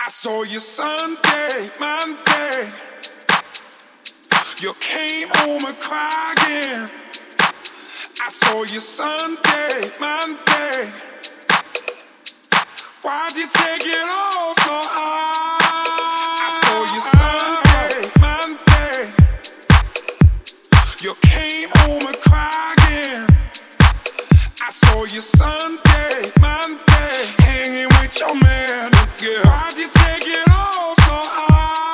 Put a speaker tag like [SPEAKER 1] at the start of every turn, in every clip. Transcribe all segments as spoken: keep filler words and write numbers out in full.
[SPEAKER 1] saw you Sunday, Monday. You came home and cried again. I saw you Sunday, Monday. Why'd you take it all so hard? I saw you Sunday, Monday. You came home and cried again. I saw you Sunday, Monday, hanging with your man. Yeah. Why'd you take it all so hard?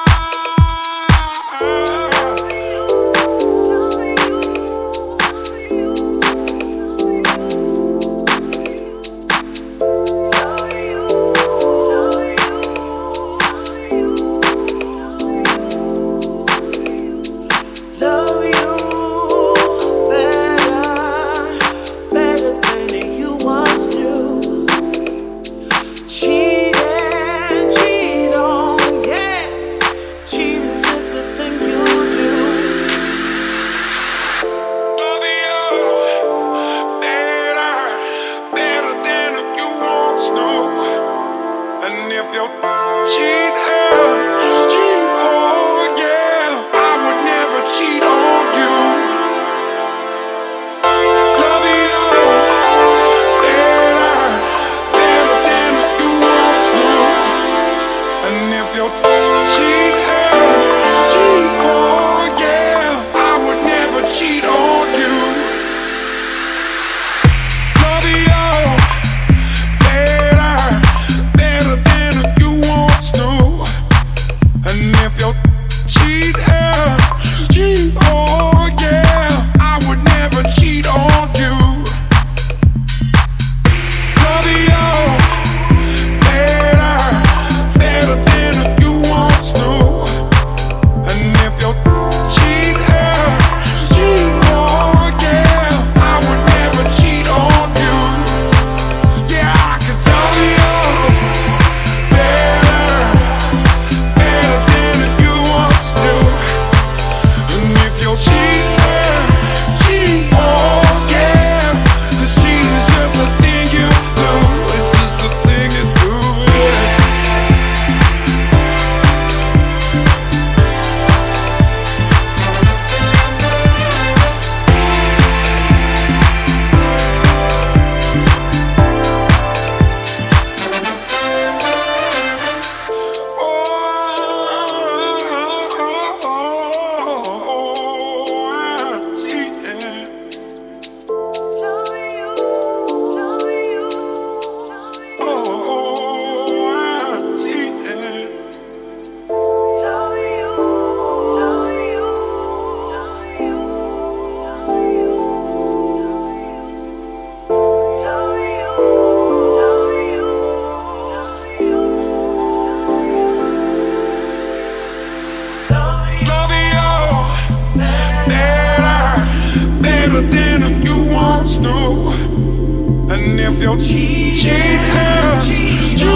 [SPEAKER 2] If you're cheating, you,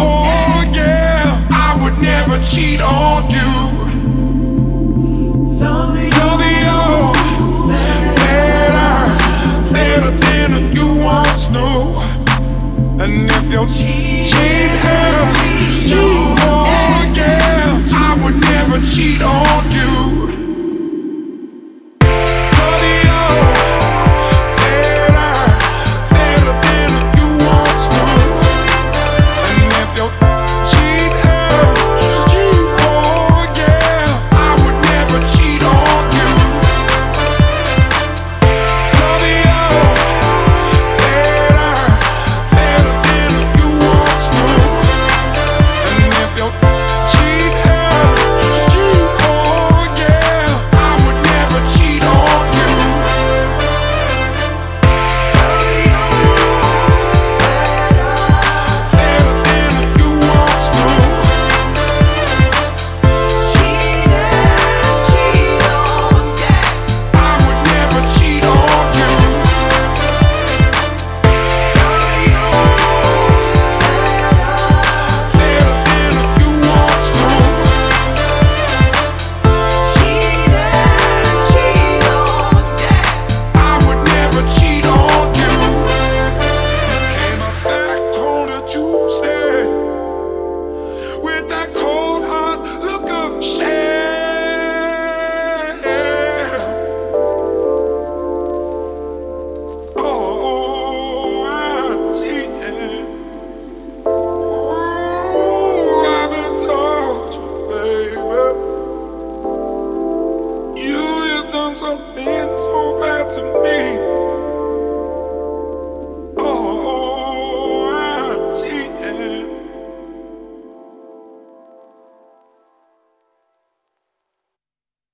[SPEAKER 2] oh yeah, I would never cheat on you. Love you better, better than you once knew. And if you're cheating,